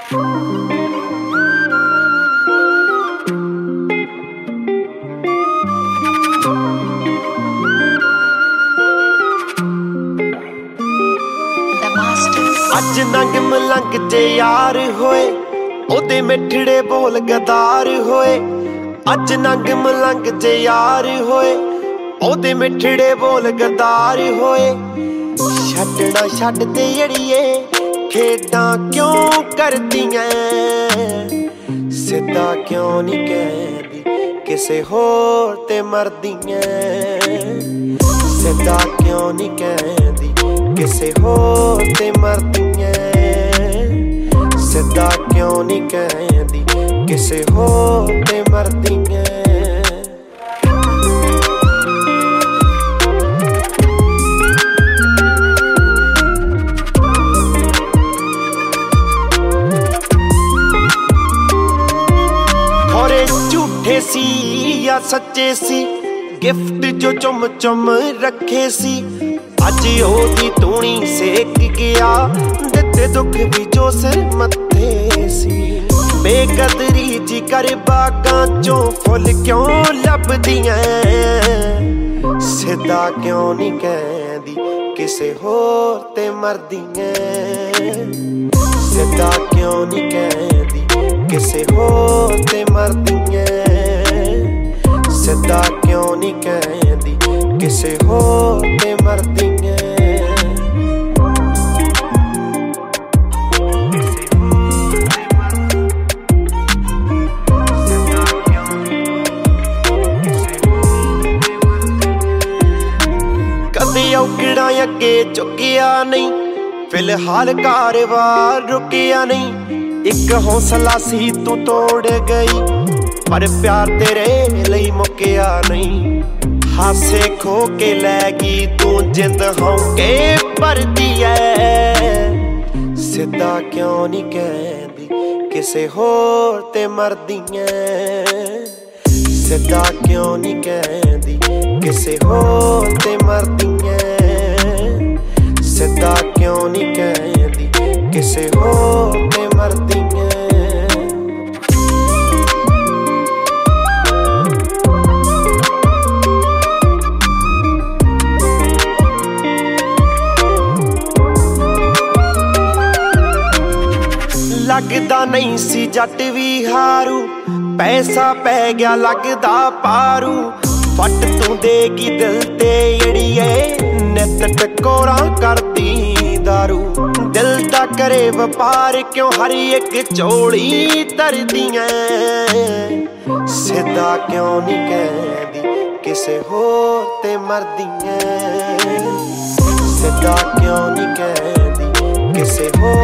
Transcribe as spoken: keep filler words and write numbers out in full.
अज नंग मलंग जे यार होए ओदे मिठड़े बोल गदार होए। अज नंग मलंग जे यार होए ओदे मिठड़े बोल गदार होए। छड्डना छड्ड दे अड़िए खेडां क्यों करदियां, सिद्धा क्यों नहीं कहदी किसे होर ते मरदियां। सिद्धा क्यों नहीं कहदी किसे होर ते मरदियां। सिद्धा क्यों नहीं कहदी किसे होर ते मरदियां। झूठे सी या सच्चे सी गिफ्ट जो चुम चुम रखे सी। अज ओदी तूणी सेक गया दिते दुख भी जो सिर मत्थे सी। बेकदरी जी कर बागां चों फुल क्यों लभदियां, सिद्धा क्यों नहीं कहदी किसे होर ते मरदियां। सिद्धा क्यों नहीं कहदी किसे होर ते मरदियां। सिद्धा क्यों नहीं कहदी किसे होर ते मरदियां। कदे औकड़ा अगे चुकिया नहीं, फिलहाल कारवार रुकिया नहीं। एक हौसला सी तू तोड़ गई पर प्यार तेरे लई मुकिया नहीं। हासे खो के लैगी तू जिंद होके भरदी है। सिद्धा क्यों नहीं कहदी किसे होर ते मरदियां। सिद्धा क्यों नहीं कहदी किसे होर ते मरदियां। सिद्धा क्यों नहीं कहदी किसे होर ते मरदियां। लगदा नहीं सी जट भी हारू, पैसा पै गया लगदा पारू। फट तू देगी दिल ते अड़िए नित टकोरा करदी दारू। दिल दा करे वपार क्यों हर एक चोली तरदियां। सिद्धा क्यों नहीं कहदी किसे होर ते मरदियां। सिद्धा क्यों नहीं कहदी किसे होर